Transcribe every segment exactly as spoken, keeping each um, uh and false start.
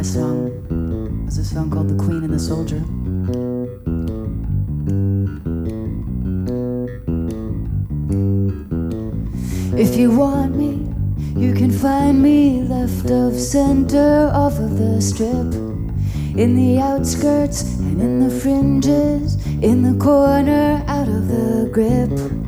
song was a song called The Queen and the Soldier. If you want me, you can find me left of center off of the strip, in the outskirts and in the fringes, in the corner out of the grip.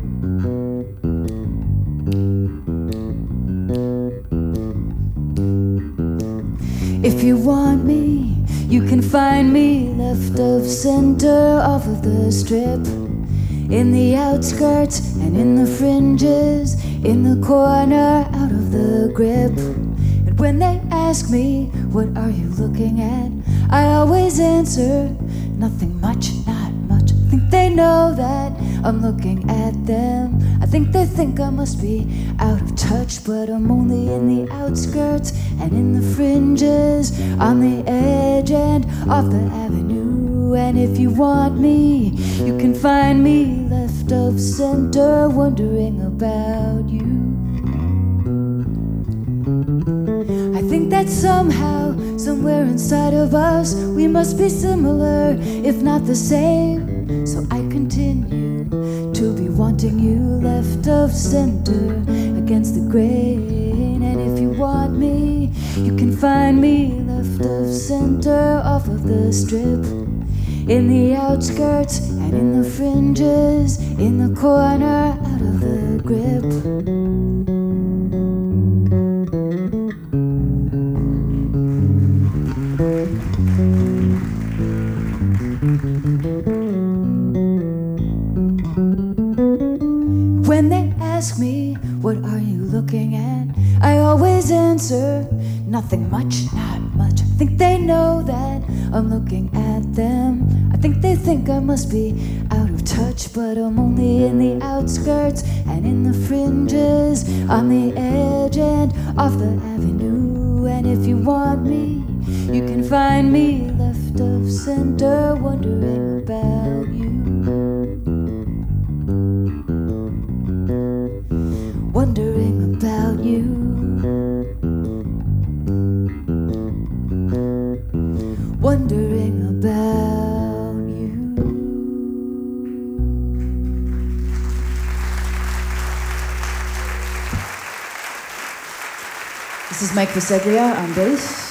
If you want me, you can find me left of center off of the strip, in the outskirts and in the fringes, in the corner out of the grip. And when they ask me, what are you looking at? I always answer, nothing much, not much. I think they know that I'm looking at them. I think they think I must be out of touch, but I'm only in the outskirts and in the fringes, on the edge and off the avenue. And if you want me, you can find me left of center, wondering about you. I think that somehow, somewhere inside of us, we must be similar, if not the same. So I continue to be wanting you left of center, against the grain. And if you want me, you can find me left of center off of the strip, in the outskirts and in the fringes, in the corner out of the grip. When they ask me, what are you looking at? I always answer, nothing much, not much. I think they know that I'm looking at them. I think they think I must be out of touch, but I'm only in the outskirts and in the fringes, on the edge and off the avenue. And if you want me, you can find me left of center, wondering about you. Wondering about you. Wondering about you. This is Mike Viseglia on bass.